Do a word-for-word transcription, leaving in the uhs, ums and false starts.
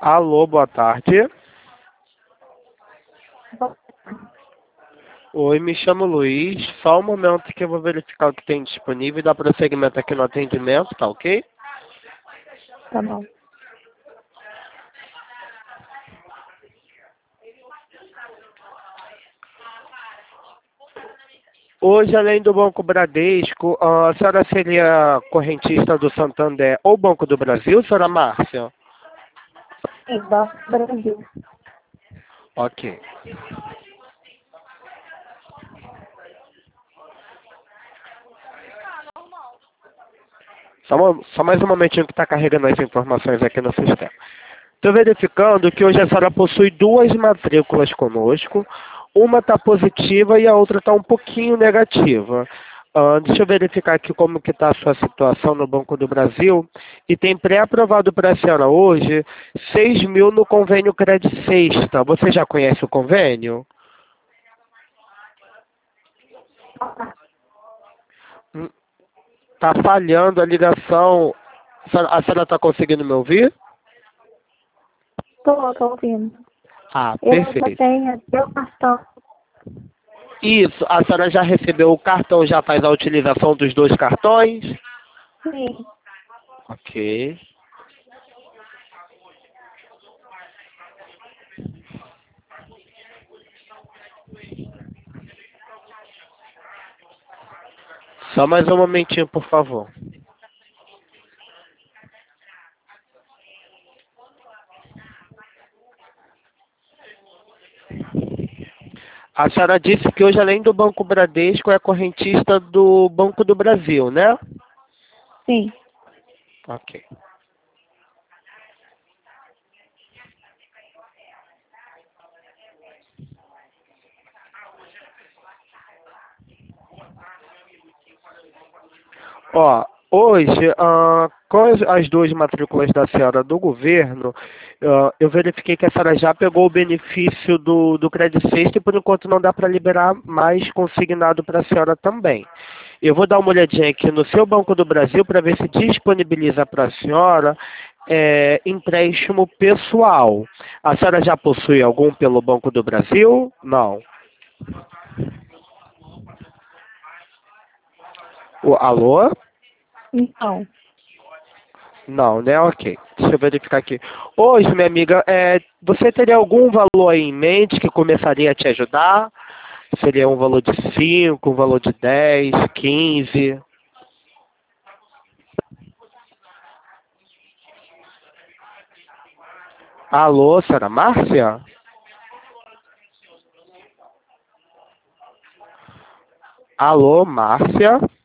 Alô, boa tarde. Oi, me chamo Luiz. Só um momento que eu vou verificar o que tem disponível e dar prosseguimento aqui no atendimento, tá ok? Tá bom. Hoje, além do Banco Bradesco, a senhora seria correntista do Santander ou Banco do Brasil, senhora Márcia? Sim, Banco do Brasil. Ok. Só, uma- só mais um momentinho que está carregando as informações aqui no sistema. Estou verificando que hoje a senhora possui duas matrículas conosco. Uma está positiva e a outra está um pouquinho negativa. Ah, deixa eu verificar aqui como que está a sua situação no Banco do Brasil. E tem pré-aprovado para a senhora hoje seis mil no convênio Credit Sexta. Você já conhece o convênio? Está falhando a ligação. A senhora- a senhora está conseguindo me ouvir? Tô, tô ouvindo. Ah, Eu já perfeito. tenho até o cartão. Isso, a senhora já recebeu o cartão, já faz a utilização dos dois cartões? Sim. Ok. Só mais um momentinho, por favor. A senhora disse que hoje, além do Banco Bradesco, é correntista do Banco do Brasil, né? Sim. Ok. Ó, hoje, ah, com as, as duas matrículas da senhora do governo, ah, eu verifiquei que a senhora já pegou o benefício do, do Credit Sexta e por enquanto não dá para liberar mais consignado para a senhora também. Eu vou dar uma olhadinha aqui no seu Banco do Brasil para ver se disponibiliza para a senhora é, empréstimo pessoal. A senhora já possui algum pelo Banco do Brasil? Não. O, alô? Então, Não, né? Ok. Deixa eu verificar aqui. Hoje, minha amiga, é, você teria algum valor aí em mente que começaria a te ajudar? Seria um valor de cinco, um valor de dez, quinze? Alô, senhora Márcia? Alô, Márcia?